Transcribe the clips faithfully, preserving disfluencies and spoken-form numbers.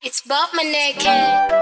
It's Bob Maneke.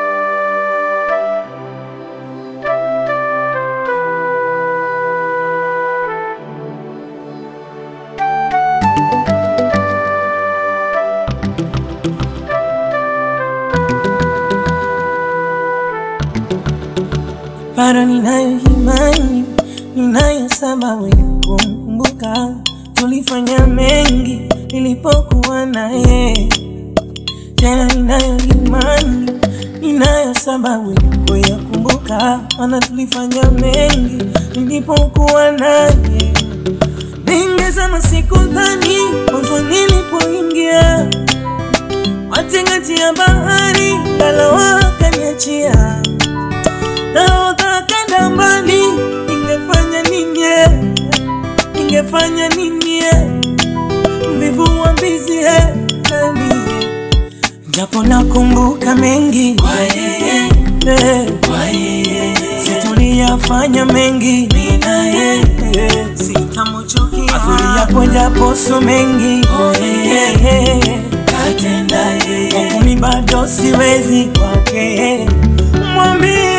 Bado ninayo imani, ninayo sababu ya kumkumbuka. Tulifanya mengi nilipokuwa naye. Tena ninayo imani, ninayo sababu ya kuyakumbuka. Maana tulifanya mengi nilipokuwa naye. Ningesema sikudhani mwanzo nilipoingia katikati ya bahari, ngalawa kaniachia. Nahodha kanda mbali, ningefanya nini? Ningefanya nini? Mvivu wa mbizi nami. Japo nakumbuka mengi kwa yeye, kwa yeye situliyafanya mengi mina yeye. Sitamchukia mazuri yapo japo so mengi kwa yeye, katenda yeye. Mimi bado siwezi kwake. Mwambie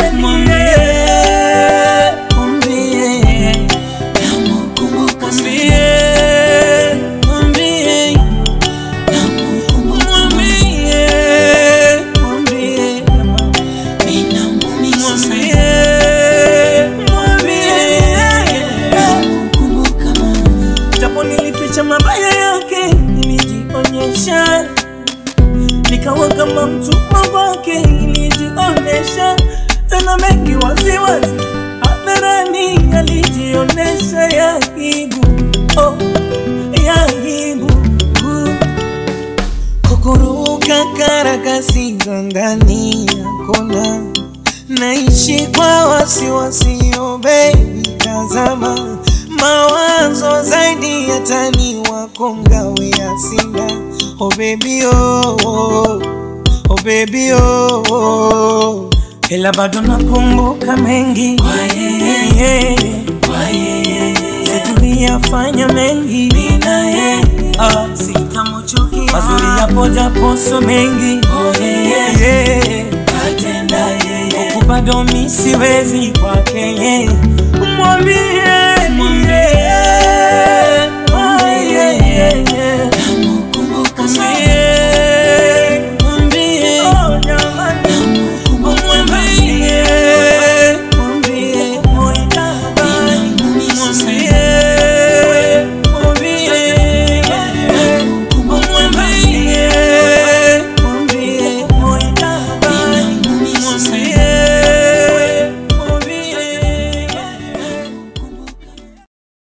mabaya yake nilijionyesha, nikawa kama mtumwa wake nilijionyesha. Tena mengi wazi wazi hadharani alijionesha. Ya aibu, oh, ya aibu. Kukuruka karakasi ndani ya kona, naishi kwa wasiwasi, oh baby tazama. Mawazo zaidi ya tani wako ngawe ya sina. Oh baby oh, oh, oh baby oh, oh. Ila bado nakumbuka mengi kwa yeye, kwa yeye situliyafanya mengi mina yeye. Ah, sitamchukia mazuri yapo japo so mengi oh yeye, katenda yeye. Huku bado mi siwezi kwake. Mwambie